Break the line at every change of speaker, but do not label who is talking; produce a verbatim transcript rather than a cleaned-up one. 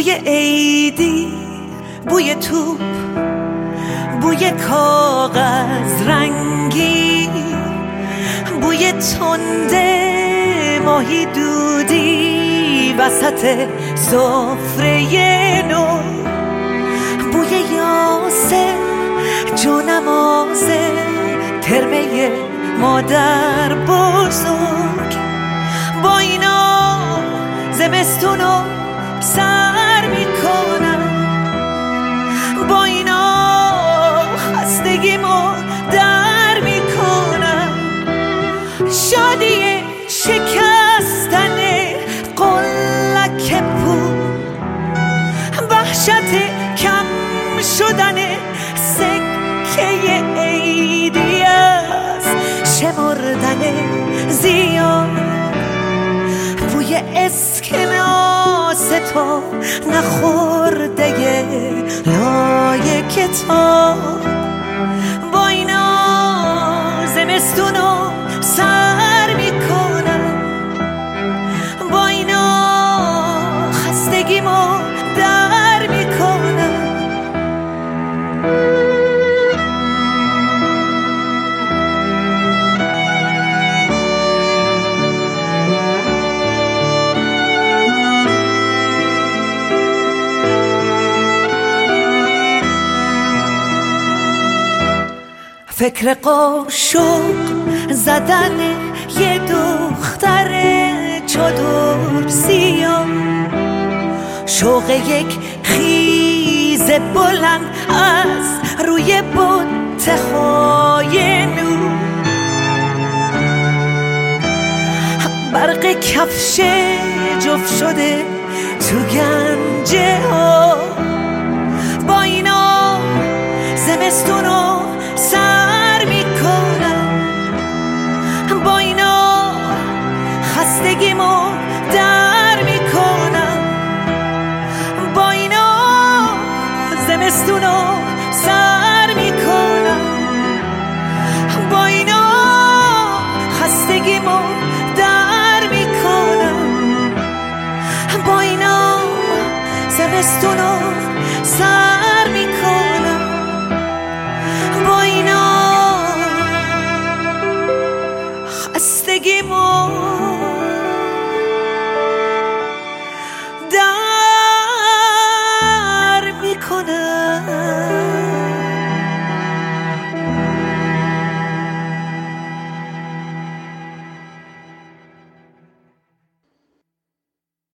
بوی عیدی، بوی توپ، بوی کاغذ رنگی، بوی تنده ماهی دودی وسط سفره نو، بوی یاسه جونمازه ترمه مادر بزرگ. با اینا زمستونو سر میکنم، با اینا خستگیمو در میکنم. شادی شکستن قلک پول، وحشت کم شدن سکه عیدی است، شمردن زیاد، بوی اسکناس تو نخورده لای کتاب. با اینا زمستونو سر میکنم، با اینا خستگیمو در میکنم. فکر قاشق زدن یه دختر چادر سیاه، شوق یک خیز بلند از روی بت‌های نور، برق کفش جفت شده تو گنجه ها. با اینا زمستونو